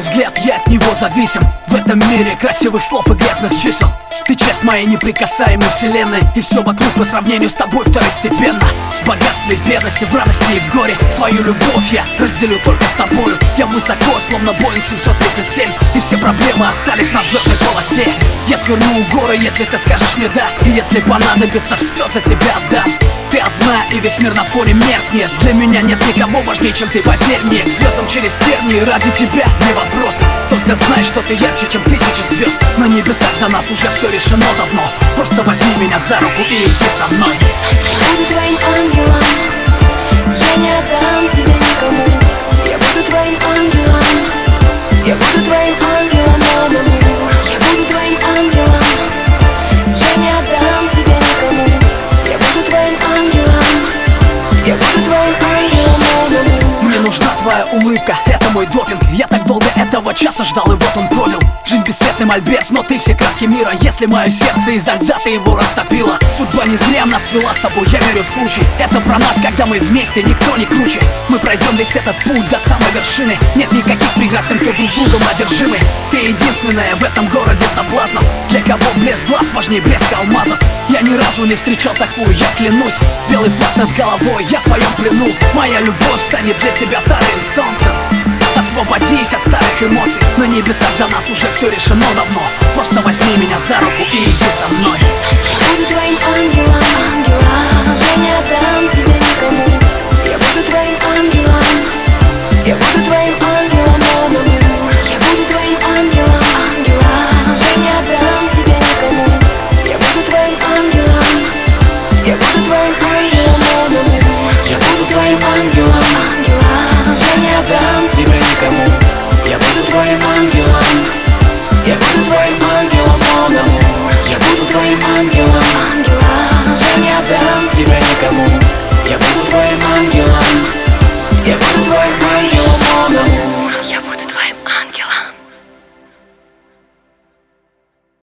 взгляд, я от него зависим. В этом мире красивых слов и грязных чисел. Ты часть моей неприкасаемой вселенной, и все вокруг по сравнению с тобой второстепенно. В богатстве и бедности, в радости и в горе свою любовь я разделю только с тобою. Я высоко, словно Боинг 737, и все проблемы остались на взлетной полосе. Я сверну горы, если ты скажешь мне да, и если понадобится, все за тебя отдам. Ты одна, и весь мир на фоне меркнет. Для меня нет никого важнее, чем ты, поверь мне. К звездам через тернии, ради тебя не вопрос. Только знай, что ты ярче, чем тысячи звезд. На небесах за нас уже все решено давно. Просто возьми меня за руку и иди со мной. Я буду твоим ангелом, я не отдам тебя никому. Я буду твоим ангелом, я буду твоим ангелом, маму. Я буду твоим ангелом, я не отдам тебя никому. Я буду твоим ангелом, я буду твоим ангелом, маму. Мне нужна твоя улыбка, это мой допинг. Я так долго этого часа ждал, и вот он пробил. Жизнь бесцветный мольберт, но ты все краски мира. Если мое сердце изо льда, ты его растопила. Судьба не зря нас свела с тобой, я верю в случай. Это про нас, когда мы вместе, никто не круче. Мы пройдем весь этот путь до самой вершины. Нет никаких преград, тем, кто друг другом одержимы. Ты единственная в этом городе соблазнов, для кого блеск глаз важнее блеска алмазов. Я ни разу не встречал такую, я клянусь. Белый флаг над головой, я в твоем плену. Моя любовь станет для тебя вторым солнцем. Освободись от старых эмоций. На небесах за нас уже все решено давно. Просто возьми меня за руку и